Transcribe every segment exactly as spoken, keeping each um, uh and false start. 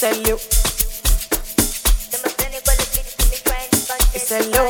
hello. It's hello.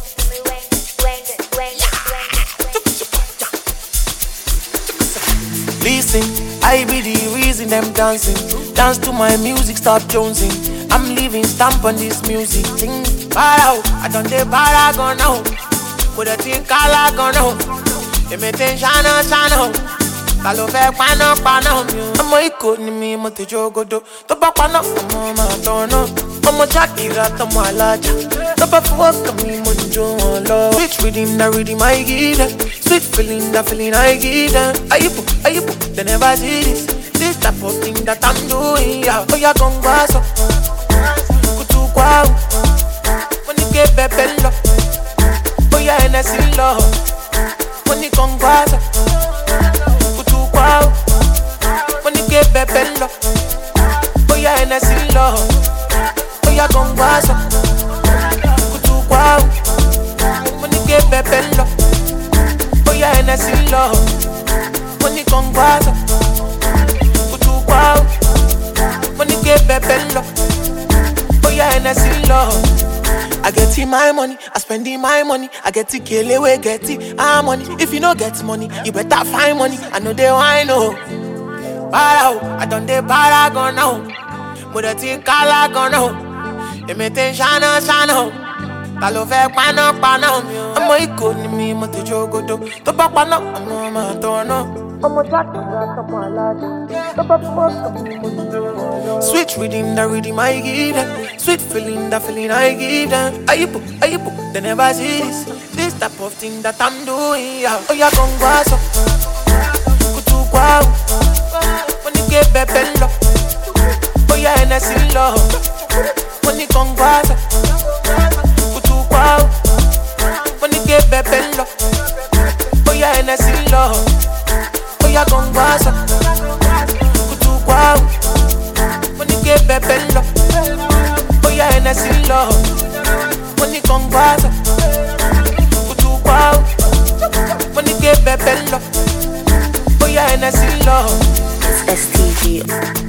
Listen, I be the reason them dancing. Dance to my music, stop jonesing. I'm leaving stamp on this music thing. Para, I done the paragon now. Put a thing color gun now. Imitation shana shana. Kalo fe pano pano. I'm a iko ni mi mo te jogodo. To ba pano, I'm a tono. I'm a Shakira, I'm a laja. To ba fuck me mo jo love. Sweet reading, the reading I give them. Sweet feeling, the feeling I give them. Ayipo, ayipo, they never see this. This type of thing that I'm doing, yeah. Oh, ya gon' pass up. Kutu kwao. Money get bebello. Oh, ya Hennessy love. Money gon' pass up. Kutu kwao. Money get bebello. Oh, ya Hennessy love. Oh, ya gon' pass up. Kutu kwao. Money get bebello. Oh, ya Hennessy love. Money gon' pass up. Wow, money get bebello. Oh yeah, Hennessy love. I get in my money, I spend in my money. I get it, kill away, get it, ah money. If you don't get money, you better find money. I know they want know. Para, I done the paragon now. Put a thing color gun now. Imitation shana shana. Kalo fe pano pano. I'm a iko ni mi mo te jogodo. To pa pano, I'm a tono. I'm a Shakira, I'm a laja. Sweet reading, the reading I give them. Sweet feeling, the feeling I give them. Ayipo, ayipo, they never see this. This type of thing that I'm doing, yeah. Oh, ya gon' pass up. Kutu kwao. Money get bebello. Oh, ya Hennessy love. Money gon' pass up. Kutu kwao. Money get bebello. Oh, ya Hennessy love. Oh, ya gon' pass up. Wow, money get bebello. Oh yeah, Hennessy love. Money gon' pass up. Kutu wow, money get bebello. Oh yeah, Hennessy love. It's S T G.